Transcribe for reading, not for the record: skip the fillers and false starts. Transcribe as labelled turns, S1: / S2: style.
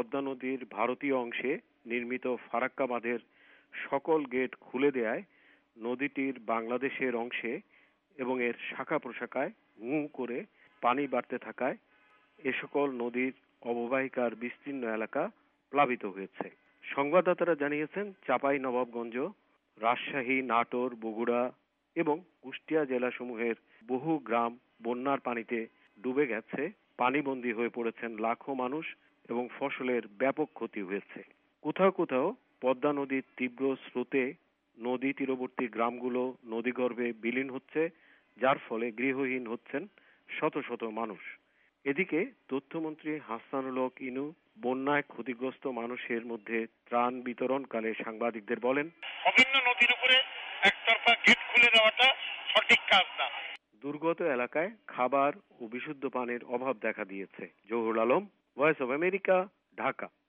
S1: পদ্মা নদীর ভারতীয় অংশে নির্মিত ফারাক্কা বাঁধের সকল গেট খুলে দেয়ায় নদীটির বাংলাদেশের অংশে এবং এর শাখা প্রশাখায় হু করে পানি বাড়তে থাকায় এ সকল নদীর অববাহিকার বিস্তীর্ণ এলাকা প্লাবিত হয়েছে। সংবাদদাতারা জানিয়েছেন, চাঁপাইনবাবগঞ্জ, রাজশাহী, নাটোর, বগুড়া এবং কুষ্টিয়া জেলাসমূহের বহু গ্রাম বন্যার পানিতে ডুবে গেছে, পানিবন্দী হয়ে পড়েছেন লাখো মানুষ এবং ফসলের ব্যাপক ক্ষতি হয়েছে। কোথাও কোথাও পদ্মা নদীর তীব্র স্রোতে নদী তীরবর্তী গ্রামগুলো নদীগর্ভে বিলীন হচ্ছে, যার ফলে গৃহহীন হচ্ছেন শত শত মানুষ। এদিকে তথ্যমন্ত্রী হাসানুল হক ইনু বন্যায় ক্ষতিগ্রস্ত মানুষের মধ্যে ত্রাণ বিতরণকালে সাংবাদিকদের বলেন,
S2: বিভিন্ন নদীর উপরে একতরফা গেট খুলে দেওয়াটা সঠিক কাজ না।
S1: দুর্গত এলাকায় খাবার ও বিশুদ্ধ পানির অভাব দেখা দিয়েছে। Zahurul Alam, Voice of America, Dhaka.